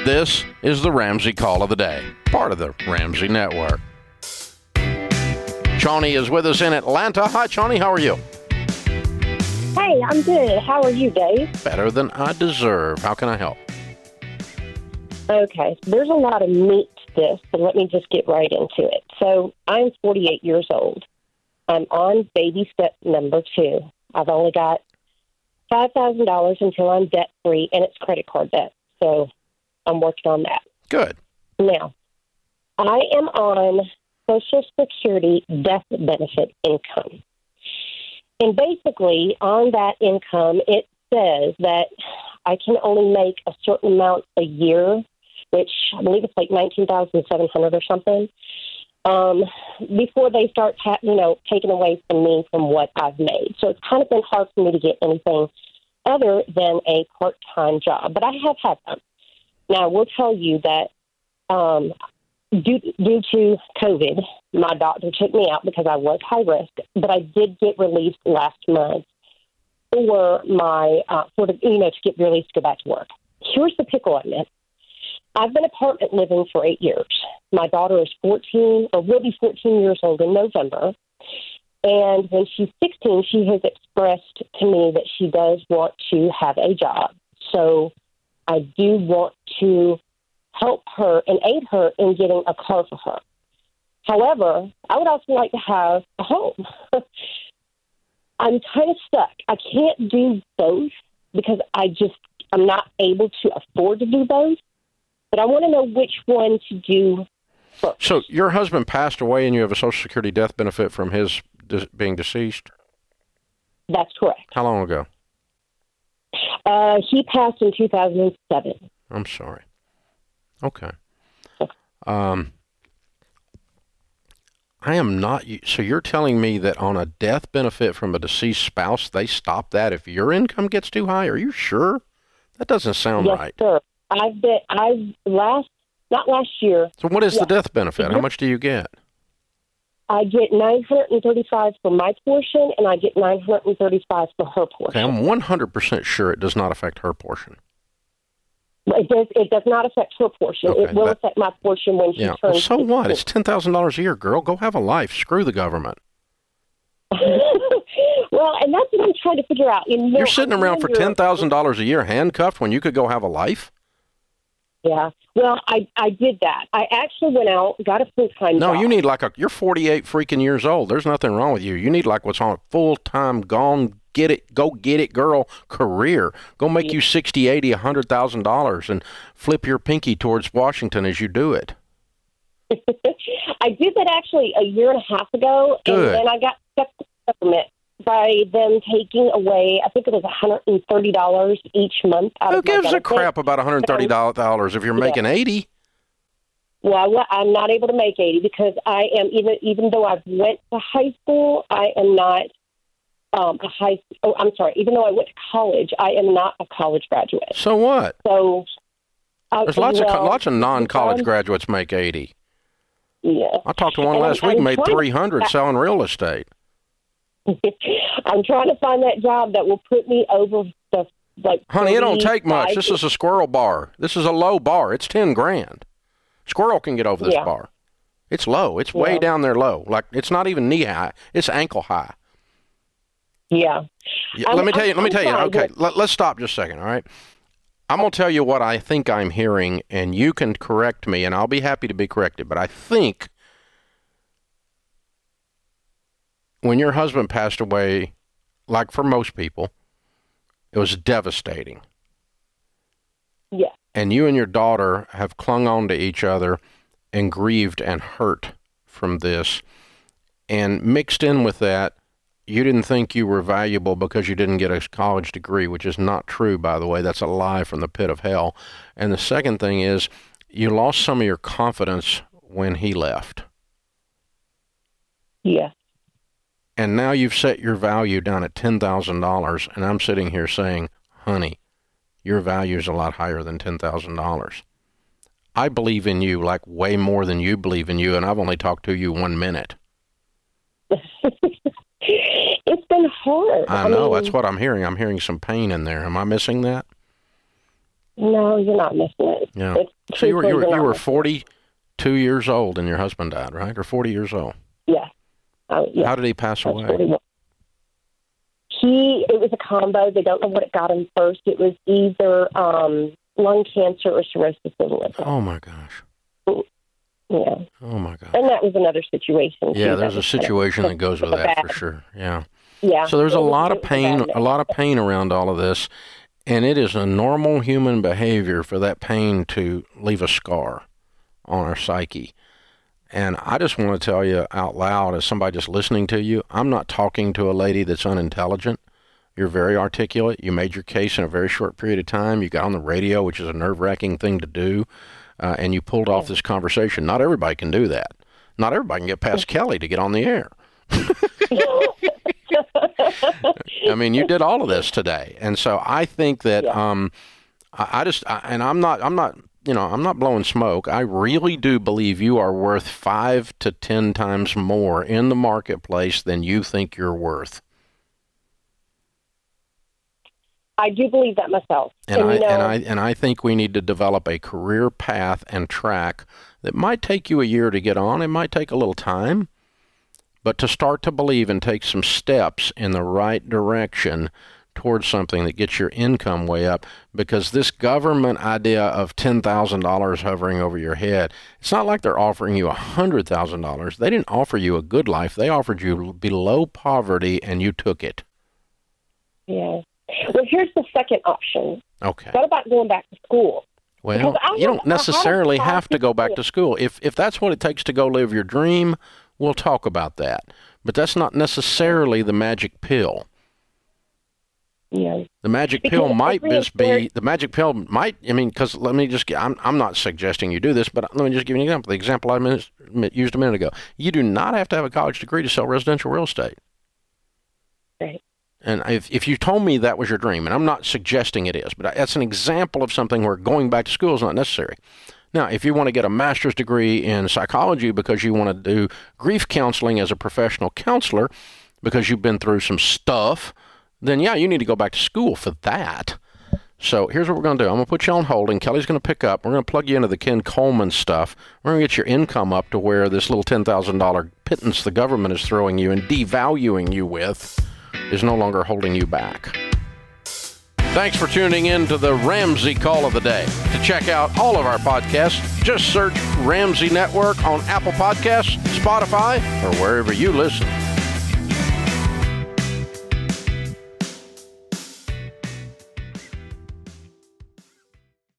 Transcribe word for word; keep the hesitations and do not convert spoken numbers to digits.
This is the Ramsey Call of the Day, part of the Ramsey Network. Chani is with us in Atlanta. Hi, Chani. How are you? Hey, I'm good. How are you, Dave? Better than I deserve. How can I help? Okay, there's a lot of meat to this, so let me just get right into it. So I'm forty-eight years old. I'm on baby step number two. I've only got five thousand dollars until I'm debt-free, and it's credit card debt. So I'm working on that. Good. Now, I am on Social Security death benefit income. And basically, on that income, it says that I can only make a certain amount a year, which I believe it's like nineteen thousand seven hundred dollars or something, um, before they start, ta- you know, taking away from me from what I've made. So it's kind of been hard for me to get anything other than a part-time job. But I have had them. Now, I will tell you that um, due, due to COVID, my doctor took me out because I was high risk, but I did get released last month for my, uh, for the, you know, to get released to go back to work. Here's the pickle I'm in. I've been apartment living for eight years. My daughter is fourteen, or will be fourteen years old in November. And when she's sixteen, she has expressed to me that she does want to have a job. So I do want to help her and aid her in getting a car for her. However, I would also like to have a home. I'm kind of stuck. I can't do both because I just, I'm not able to afford to do both. But I want to know which one to do first. So your husband passed away and you have a Social Security death benefit from his de- being deceased? That's correct. How long ago? Uh, he passed in two thousand seven. I'm sorry. Okay. Um, I am not, so you're telling me that on a death benefit from a deceased spouse, they stop that if your income gets too high? Are you sure? That doesn't sound yes, right. Yes, sir. I've been, I've last, not last year. So what is yeah. the death benefit? How much do you get? I get nine hundred thirty-five for my portion, and I get nine hundred thirty-five for her portion. Okay, I'm one hundred percent sure it does not affect her portion. It does, it does not affect her portion. Okay, it will that, affect my portion when she yeah. turns Well, so sixteen. what? It's ten thousand dollars a year, girl. Go have a life. Screw the government. Well, and that's what I'm trying to figure out. You know, You're sitting I'm around for ten thousand dollars a year handcuffed when you could go have a life? Yeah. Well, I, I did that. I actually went out, got a full-time No, job. you need like a, you're forty-eight freaking years old. There's nothing wrong with you. You need like what's on a full-time, gone, get it, go get it, girl career. Go make yeah. you sixty, eighty, one hundred thousand dollars and flip your pinky towards Washington as you do it. I did that actually a year and a half ago. Good. And then I got stuck with the government by them taking away, I think it was one hundred thirty dollars each month. Out Who of my gives a benefit. crap about one hundred thirty dollars if you're yeah. making eighty? Well, I'm not able to make eighty because I am, even even though I went to high school, I am not um, a high, oh, I'm sorry, even though I went to college, I am not a college graduate. So what? So uh, There's lots well, of lots of non-college um, graduates make eighty. Yeah. I talked to one and last I'm, week, I'm made three hundred to, selling real estate. I'm trying to find that job that will put me over the, like, honey, it don't take much. This is a squirrel bar. This is a low bar. It's ten grand. Squirrel can get over this yeah. bar. It's low. It's yeah. way down there low. Like, it's not even knee high. It's ankle high. Yeah. yeah let me tell you, let me tell you. I'm Okay, but... let, let's stop just a second, all right? I'm going to tell you what I think I'm hearing, and you can correct me, and I'll be happy to be corrected. But I think when your husband passed away, like for most people, it was devastating. Yeah. And you and your daughter have clung on to each other and grieved and hurt from this. And mixed in with that, you didn't think you were valuable because you didn't get a college degree, which is not true, by the way. That's a lie from the pit of hell. And the second thing is you lost some of your confidence when he left. Yeah. And now you've set your value down at ten thousand dollars, and I'm sitting here saying, honey, your value is a lot higher than ten thousand dollars. I believe in you like way more than you believe in you, and I've only talked to you one minute. It's been hard. I, I know. mean, that's what I'm hearing. I'm hearing some pain in there. Am I missing that? No, you're not missing it. Yeah. It's So you were you were, truthfully you were not. forty-two years old and your husband died, right? Or forty years old? Yeah. Uh, yeah. How did he pass I was away? forty-one. He, it was a combo. They don't know what it got him first. It was either um, lung cancer or cirrhosis of the liver. Oh my gosh. Yeah. Oh my gosh. And that was another situation. Yeah, too. there's That a was kind of situation that goes with that bad. for sure. Yeah. Yeah. So there's It a was- lot it of was pain, bad a lot of pain around all of this, and it is a normal human behavior for that pain to leave a scar on our psyche. And I just want to tell you out loud, as somebody just listening to you, I'm not talking to a lady that's unintelligent. You're very articulate. You made your case in a very short period of time. You got on the radio, which is a nerve-wracking thing to do, uh, and you pulled off this conversation. Not everybody can do that. Not everybody can get past Kelly to get on the air. I mean, you did all of this today, and so I think that Yeah. um, I, I just I, and I'm not I'm not you know I'm not blowing smoke. I really do believe you are worth five to ten times more in the marketplace than you think you're worth. I do believe that myself. And, And, I you know, and I and I think we need to develop a career path and track that might take you a year to get on. It might take a little time, but to start to believe and take some steps in the right direction towards something that gets your income way up, because this government idea of ten thousand dollars hovering over your head, it's not like they're offering you one hundred thousand dollars. They didn't offer you a good life. They offered you below poverty, and you took it. yeah. Well, here's the second option. Okay. What about going back to school? Well, Because I you have- don't I have necessarily five have to go people- back to school. If if that's what it takes to go live your dream, we'll talk about that. But that's not necessarily the magic pill. Yeah. The magic Because pill might every just be employer- the magic pill might. I mean, because let me just. I'm I'm not suggesting you do this, but let me just give you an example. The example I mis- used a minute ago. You do not have to have a college degree to sell residential real estate. Right. And if if you told me that was your dream, and I'm not suggesting it is, but that's an example of something where going back to school is not necessary. Now, if you want to get a master's degree in psychology because you want to do grief counseling as a professional counselor because you've been through some stuff, then yeah, you need to go back to school for that. So here's what we're going to do. I'm going to put you on hold, and Kelly's going to pick up. We're going to plug you into the Ken Coleman stuff. We're going to get your income up to where this little ten thousand dollars pittance the government is throwing you and devaluing you with is no longer holding you back. Thanks for tuning in to the Ramsey Call of the Day. To check out all of our podcasts, just search Ramsey Network on Apple Podcasts, Spotify, or wherever you listen.